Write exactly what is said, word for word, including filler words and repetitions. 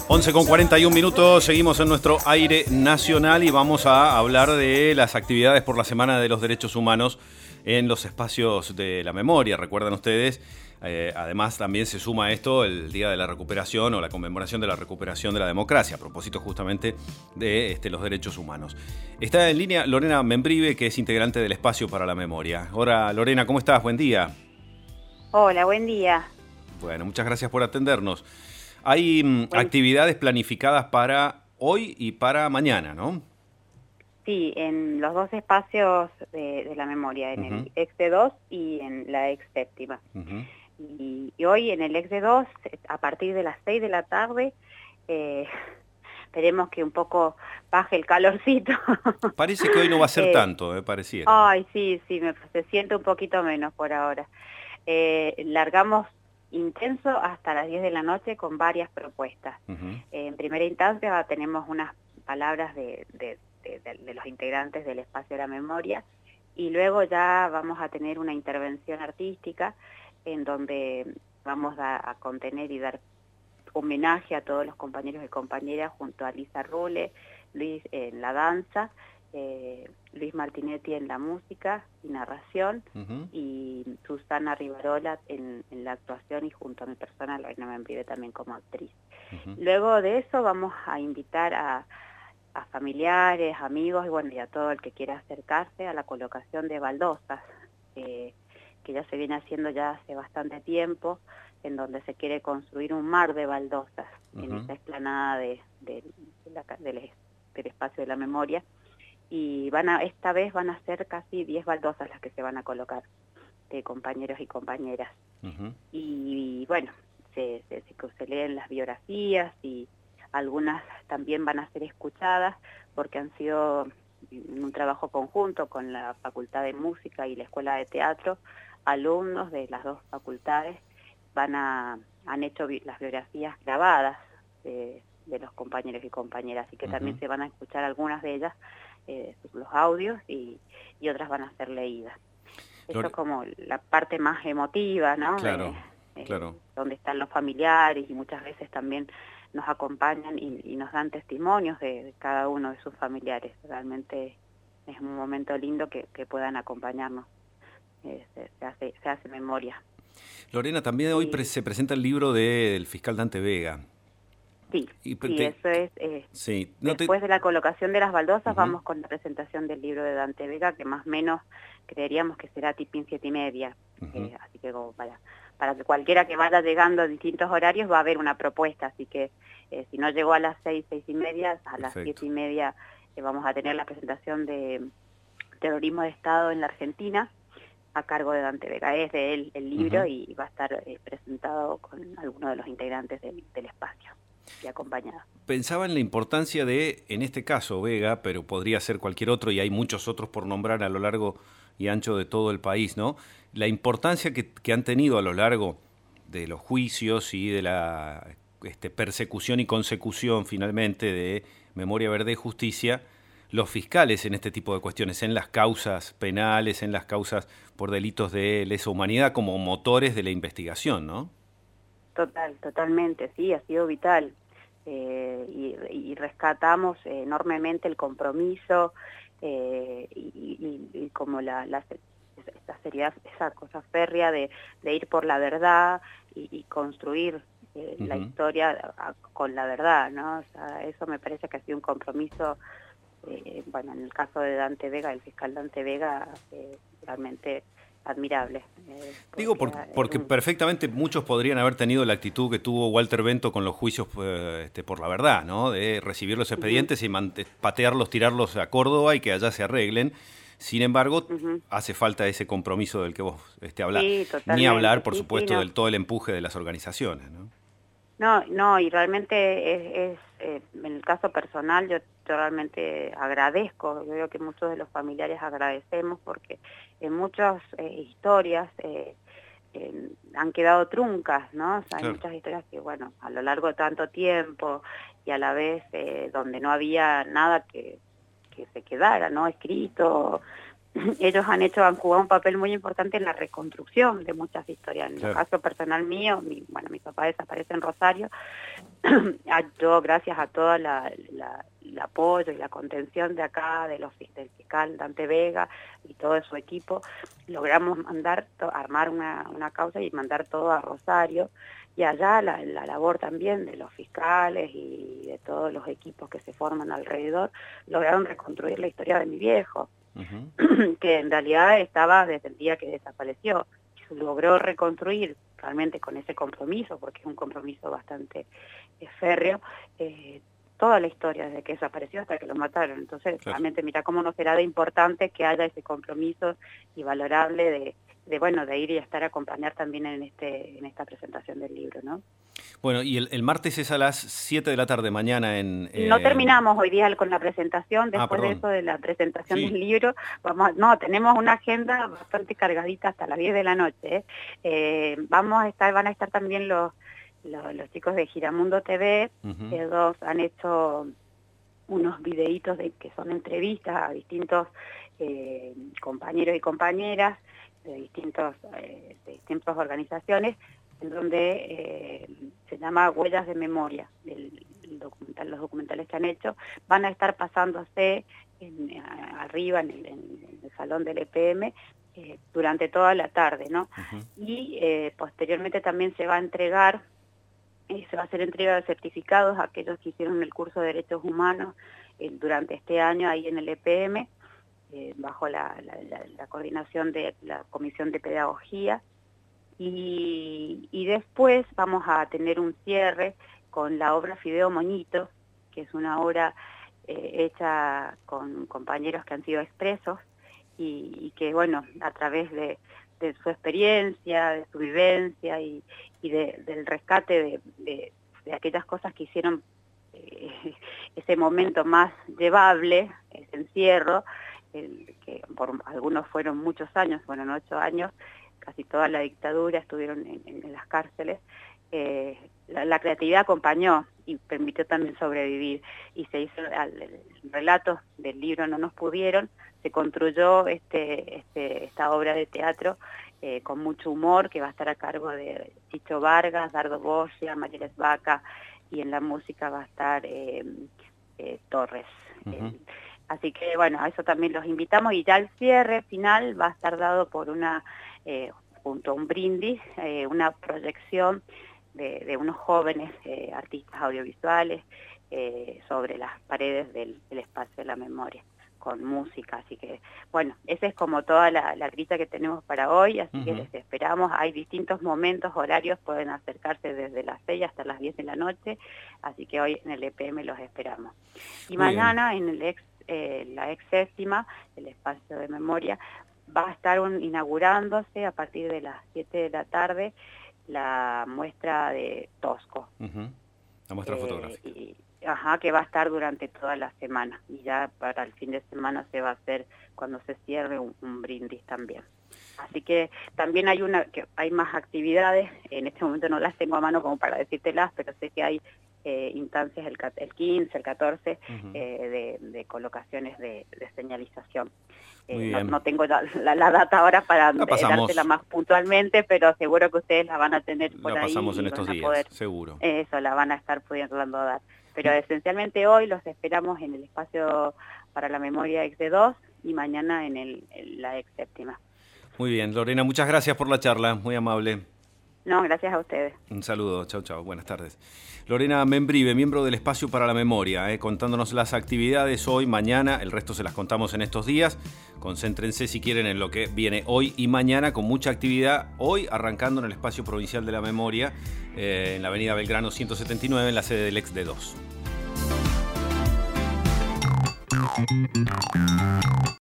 once con cuarenta y un minutos, seguimos en nuestro aire nacional y vamos a hablar de las actividades por la Semana de los Derechos Humanos en los espacios de la memoria. Recuerdan ustedes, eh, además también se suma a esto el Día de la Recuperación o la conmemoración de la recuperación de la democracia, a propósito justamente de este, los derechos humanos. Está en línea Lorena Membrive, que es integrante del Espacio para la Memoria. Hola Lorena, ¿cómo estás? Buen día. Hola, buen día. Bueno, muchas gracias por atendernos. Hay mm, Buen... actividades planificadas para hoy y para mañana, ¿no? Sí, en los dos espacios de, de la memoria, en Uh-huh. el ex de dos y en la ex séptima. Uh-huh. y, y hoy en el ex de dos, a partir de las seis de la tarde, eh, esperemos que un poco baje el calorcito. Parece que hoy no va a ser eh, tanto, me eh, pareciera. Ay, sí, sí, me, se siente un poquito menos por ahora. Eh, largamos intenso hasta las diez de la noche con varias propuestas. Uh-huh. Eh, en primera instancia tenemos unas palabras de, de, de, de, de los integrantes del Espacio de la Memoria y luego ya vamos a tener una intervención artística en donde vamos a, a contener y dar homenaje a todos los compañeros y compañeras junto a Lisa Rule, Luis en la danza, Eh, Luis Martinetti en la música y narración, uh-huh. y Susana Rivarola en, en la actuación y junto a mi persona, Lorena Membrive, también como actriz. Uh-huh. Luego de eso vamos a invitar a, a familiares, amigos y bueno, y a todo el que quiera acercarse a la colocación de baldosas, eh, que ya se viene haciendo ya hace bastante tiempo, en donde se quiere construir un mar de baldosas, uh-huh. en esa explanada de, de, de la, del, del Espacio de la Memoria. Y van a, esta vez van a ser casi diez baldosas las que se van a colocar, de compañeros y compañeras. Uh-huh. Y, y bueno, se, se, se, se leen las biografías y algunas también van a ser escuchadas porque han sido un trabajo conjunto con la Facultad de Música y la Escuela de Teatro. Alumnos de las dos facultades van a, han hecho bi las biografías grabadas de, de los compañeros y compañeras, así que uh-huh. también se van a escuchar algunas de ellas, Eh, los audios y, y otras van a ser leídas. Eso es como la parte más emotiva, ¿no? Claro, eh, claro. Eh, donde están los familiares y muchas veces también nos acompañan y, y nos dan testimonios de, de cada uno de sus familiares. Realmente es un momento lindo que, que puedan acompañarnos. Eh, se, se, hace, se hace memoria. Lorena, también hoy pre se presenta el libro de, del fiscal Dante Vega. Sí, y sí te, eso es, eh, sí, no después te... de la colocación de las baldosas, uh-huh. vamos con la presentación del libro de Dante Vega, que más o menos creeríamos que será tipín siete y media, uh-huh. eh, así que como para, para que cualquiera que vaya llegando a distintos horarios va a haber una propuesta, así que eh, si no llegó a las seis, seis y media, a Perfecto. Las siete y media eh, vamos a tener la presentación de Terrorismo de Estado en la Argentina, a cargo de Dante Vega. Es de él el libro, uh-huh. y va a estar eh, presentado con algunos de los integrantes del, del espacio. Y acompañada. Pensaba en la importancia de, en este caso, Vega, pero podría ser cualquier otro, y hay muchos otros por nombrar a lo largo y ancho de todo el país, ¿no? La importancia que, que han tenido a lo largo de los juicios y de la este, persecución y consecución, finalmente, de Memoria Verde y Justicia, los fiscales en este tipo de cuestiones, en las causas penales, en las causas por delitos de lesa humanidad, como motores de la investigación, ¿no? Total, totalmente, sí, ha sido vital. Eh, y, y rescatamos eh, enormemente el compromiso eh, y, y, y como la, la esa seriedad, esa cosa férrea de, de ir por la verdad y, y construir eh, uh-huh. la historia a, con la verdad, ¿no? O sea, eso me parece que ha sido un compromiso, eh, bueno, en el caso de Dante Vega, el fiscal Dante Vega, eh, realmente admirable. Eh, Digo, por, porque un... perfectamente muchos podrían haber tenido la actitud que tuvo Walter Bento con los juicios eh, este, por la verdad, ¿no? De recibir los expedientes uh-huh. y patearlos, tirarlos a Córdoba y que allá se arreglen. Sin embargo, uh-huh. hace falta ese compromiso del que vos este, hablás. Sí, ni hablar, por sí, supuesto, sí, no. del todo el empuje de las organizaciones, ¿no? No, no, y realmente es, es eh, en el caso personal yo, yo realmente agradezco, yo creo que muchos de los familiares agradecemos porque en muchas eh, historias eh, eh, han quedado truncas, ¿no? O sea, claro. Hay muchas historias que, bueno, a lo largo de tanto tiempo y a la vez eh, donde no había nada que, que se quedara, ¿no? Escrito, ellos han hecho, han jugado un papel muy importante en la reconstrucción de muchas historias. En el caso personal mío, mi, bueno, mi papá desaparece en Rosario. Yo, gracias a todo la, la, el apoyo y la contención de acá, de los, del fiscal Dante Vega y todo su equipo, logramos mandar, armar una, una causa y mandar todo a Rosario. Y allá la, la labor también de los fiscales y de todos los equipos que se forman alrededor, lograron reconstruir la historia de mi viejo, uh-huh. que en realidad estaba desde el día que desapareció. Logró reconstruir realmente con ese compromiso, porque es un compromiso bastante eh, férreo, eh, toda la historia desde que desapareció hasta que lo mataron. Entonces, claro. realmente mira cómo no será de importante que haya ese compromiso y valorable de, de bueno, de ir y estar a acompañar también en este en esta presentación del libro, ¿no? Bueno, y el, el martes es a las siete de la tarde, mañana en... Eh... No terminamos hoy día con la presentación, después ah, de eso de la presentación sí. del libro, vamos a, no, tenemos una agenda bastante cargadita hasta las diez de la noche, ¿eh? Eh, vamos a estar, van a estar también los, los, los chicos de Giramundo T V, uh-huh. ellos han hecho unos videitos de, que son entrevistas a distintos eh, compañeros y compañeras de, distintos, eh, de distintas organizaciones, en donde eh, se llama Huellas de Memoria, el, el documental, los documentales que han hecho, van a estar pasándose en, a, arriba en el, en el salón del E P M eh, durante toda la tarde, ¿no? Uh-huh. Y eh, posteriormente también se va a entregar, eh, se va a hacer entrega de certificados a aquellos que hicieron el curso de Derechos Humanos eh, durante este año ahí en el E P M, eh, bajo la, la, la, la coordinación de la Comisión de Pedagogía. Y, y después vamos a tener un cierre con la obra Fideo Moñito, que es una obra eh, hecha con compañeros que han sido expresos y, y que, bueno, a través de, de su experiencia, de su vivencia y, y de, del rescate de, de, de aquellas cosas que hicieron eh, ese momento más llevable, ese encierro, el, que por algunos fueron muchos años, fueron ocho años, casi toda la dictadura estuvieron en, en las cárceles, eh, la, la creatividad acompañó y permitió también sobrevivir, y se hizo al, el relato del libro No nos pudieron, se construyó este, este, esta obra de teatro eh, con mucho humor, que va a estar a cargo de Chicho Vargas, Dardo Borgia, Mayres Vaca, y en la música va a estar eh, eh, Torres. Uh-huh. eh, Así que, bueno, a eso también los invitamos, y ya el cierre final va a estar dado por una, eh, junto a un brindis, eh, una proyección de, de unos jóvenes eh, artistas audiovisuales eh, sobre las paredes del, del espacio de la memoria, con música. Así que, bueno, esa es como toda la, la grita que tenemos para hoy, así uh-huh. que les esperamos. Hay distintos momentos, horarios, pueden acercarse desde las seis hasta las diez de la noche, así que hoy en el E P M los esperamos. Y Muy mañana bien. en el ex Eh, la ex séptima, el espacio de memoria, va a estar un, inaugurándose a partir de las siete de la tarde la muestra de Tosco. Uh-huh. La muestra eh, fotográfica. Y, ajá, que va a estar durante toda la semana. Y ya para el fin de semana se va a hacer, cuando se cierre, un, un brindis también. Así que también hay una que hay más actividades, en este momento no las tengo a mano como para decírtelas, pero sé que hay eh, instancias el, el quince, el catorce, uh-huh. eh, de, de colocaciones de, de señalización. Eh, no, no tengo la, la, la data ahora para eh, dártela más puntualmente, pero seguro que ustedes la van a tener por la ahí. pasamos en estos días, poder, seguro. Eso, la van a estar pudiendo dar. Pero esencialmente hoy los esperamos en el espacio para la memoria ex de dos y mañana en, el, en la ex séptima. Muy bien, Lorena, muchas gracias por la charla, muy amable. No, gracias a ustedes. Un saludo, chau, chau, buenas tardes. Lorena Membrive, miembro del Espacio para la Memoria, eh, contándonos las actividades hoy, mañana, el resto se las contamos en estos días. Concéntrense si quieren en lo que viene hoy y mañana, con mucha actividad, hoy arrancando en el Espacio Provincial de la Memoria, eh, en la avenida Belgrano ciento setenta y nueve, en la sede del ex de dos.